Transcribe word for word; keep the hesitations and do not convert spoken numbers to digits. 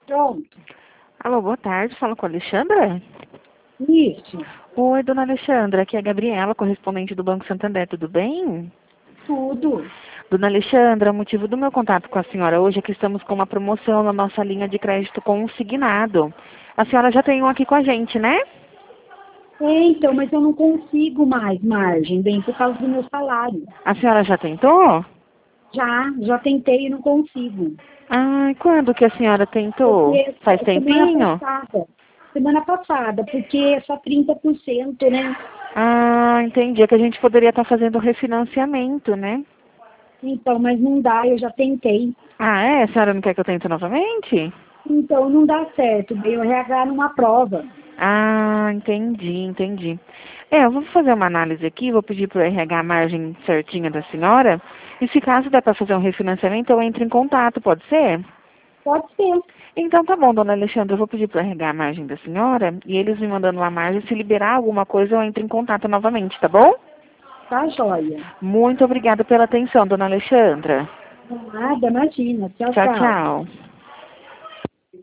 Pronto. Alô, boa tarde. Fala com a Alexandra? Isso. Oi, dona Alexandra. Aqui é a Gabriela, correspondente do Banco Santander. Tudo bem? Tudo. Dona Alexandra, o motivo do meu contato com a senhora hoje é que estamos com uma promoção na nossa linha de crédito consignado. A senhora já tem um aqui com a gente, né? É, então, mas eu não consigo mais margem, bem, por causa do meu salário. A senhora já tentou? Já, já tentei e não consigo. Ai, quando que a senhora tentou? Porque Faz semana tempinho? passada, semana passada, porque é só trinta por cento, né? Ah, entendi. É que a gente poderia estar fazendo refinanciamento, né? Então, mas não dá, eu já tentei. Ah, é? A senhora não quer que eu tente novamente? Então, não dá certo, bem, o R H numa prova. Ah, entendi, entendi. É, eu vou fazer uma análise aqui, vou pedir para o R H a margem certinha da senhora. E se caso der para fazer um refinanciamento, eu entro em contato, pode ser? Pode ser, Então tá bom, dona Alexandra, eu vou pedir para o R H a margem da senhora e eles me mandando uma margem, se liberar alguma coisa, eu entro em contato novamente, tá bom? tá joia. Muito obrigada pela atenção, dona Alexandra. Nada, imagina. Tchau, Tchau, tchau. tchau.